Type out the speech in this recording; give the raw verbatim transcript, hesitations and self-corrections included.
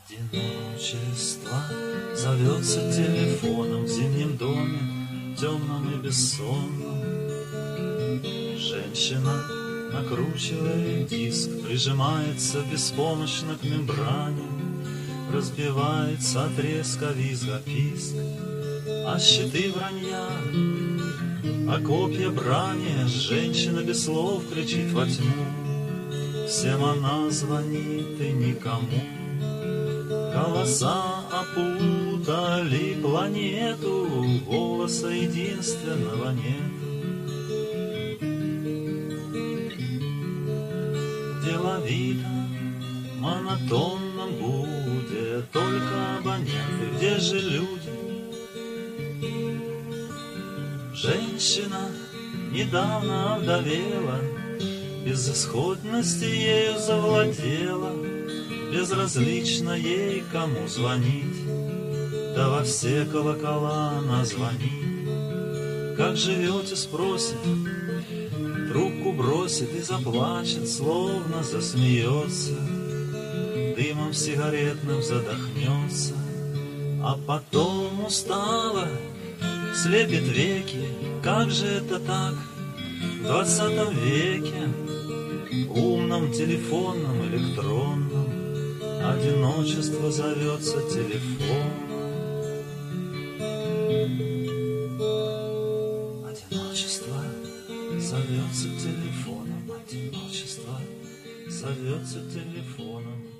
Одиночество зовется телефоном в зимнем доме, темном и бессонном. Женщина, накручивая диск, прижимается беспомощно к мембране, разбивается от резка визга писк, а щиты вранья, а копья брани. Женщина без слов кричит во тьму, всем она звонит и никому. Голоса опутали планету, голоса единственного нет. Деловито, монотонно будет только абоненты. Где же люди? Женщина недавно овдовела, безысходности ею завладела. Безразлично ей, кому звонить, да во все колокола она звонит. Как живете, спросит, трубку бросит и заплачет, словно засмеется, дымом сигаретным задохнется, а потом устала, слепит веки. Как же это так в двадцатом веке, умном, телефонном, электронном? Одиночество зовется телефон. Одиночество зовется телефоном. Одиночество зовется телефоном.